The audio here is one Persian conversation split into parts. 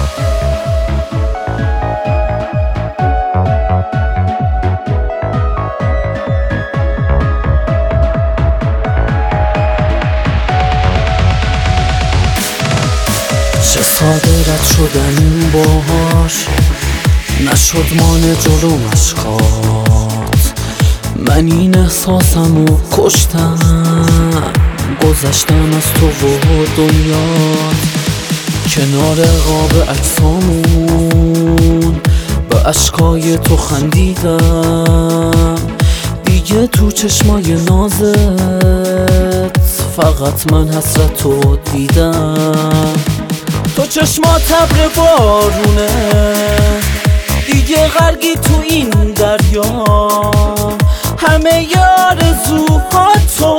چه ساده رد شدن این باهاش نشد مانع جلو مشقات. من این احساسمو کشتم، گذشتم از تو و دنیات. کنار قاب عکسامون به اشکای تو خندیدم، دیگه تو چشمای نازت فقط من حسرتو دیدم. تو چشمات ابر بارونه، دیگه غرقی تو این دریا. همه آرزوهاتو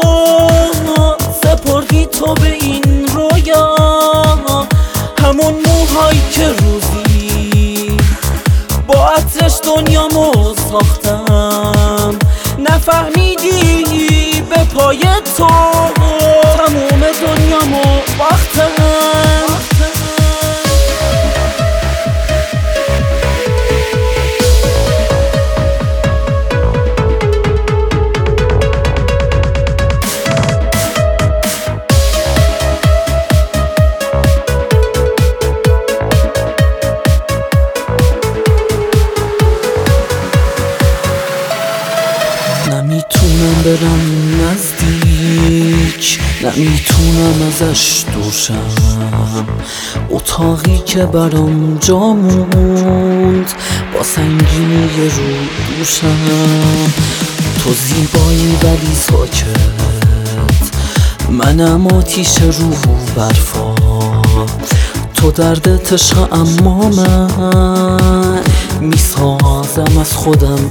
سپردی تو به این رویا. همون موهایی که روزی با عطرش دنیامو ساختم. نفهمیدی به پای تو تموم دنیامو باختم. نمیتونم برم نزدیک، نمیتونم ازش دور شم. اتاقی که برام جا موند با سنگینی رو دوشم. تو زیبایی ولی ساکت، منم آتیش رو برفا. تو دردت عشق اما من میسازم از خودم